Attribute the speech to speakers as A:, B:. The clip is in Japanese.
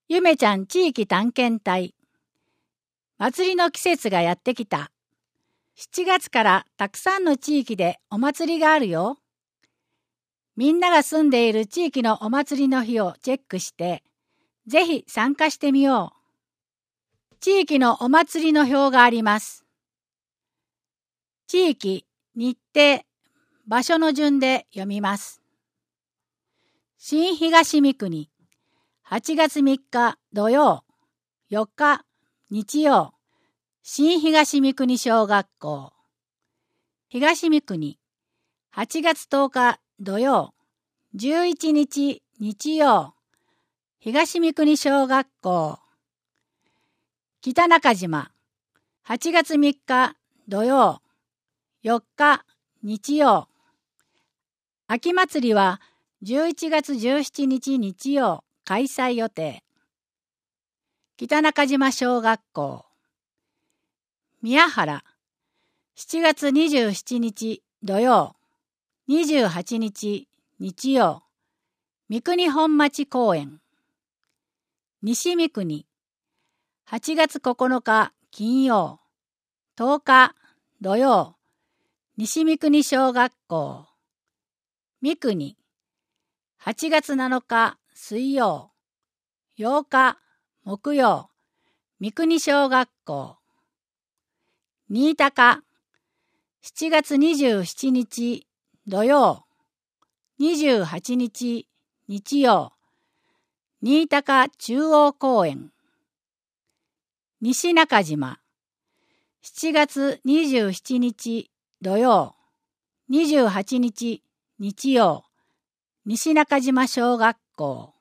A: ゆめちゃん地域探検隊。祭りの季節がやってきた。7月からたくさんの地域でお祭りがあるよ。みんなが住んでいる地域のお祭りの日をチェックして、ぜひ参加してみよう。地域のお祭りの表があります。地域、日程、場所の順で読みます。新東三国、8月3日土曜、4日日曜、新東三国小学校。東三国、8月10日土曜、11日日曜、東三国小学校。北中島、8月3日土曜、4日日曜。秋祭りは11月17日日曜開催予定。北中島小学校。宮原、7月27日土曜、28日日曜、三国本町公園。西三国、8月9日金曜、10日土曜、西三国小学校。三国、8月7日水曜、8日木曜、三国小学校。新高、7月27日土曜、28日日曜、新高中央公園。西中島、7月27日土曜、28日日曜、西中島小学校。